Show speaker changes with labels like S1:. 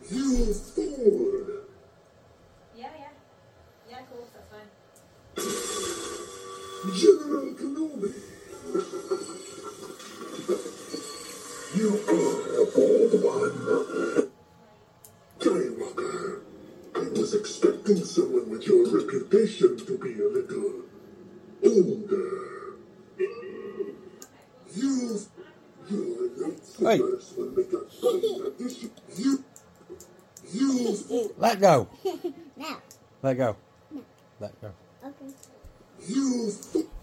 S1: You fool!
S2: Yeah, of course, that's fine.
S1: General Kenobi! You are a bold one. Skywalker, I was expecting someone with your reputation to be a little older. Your lightsabers will make a fine addition. You
S3: Let go.
S4: No.
S3: Let go.
S4: No.
S3: Let go.
S4: Okay.
S1: You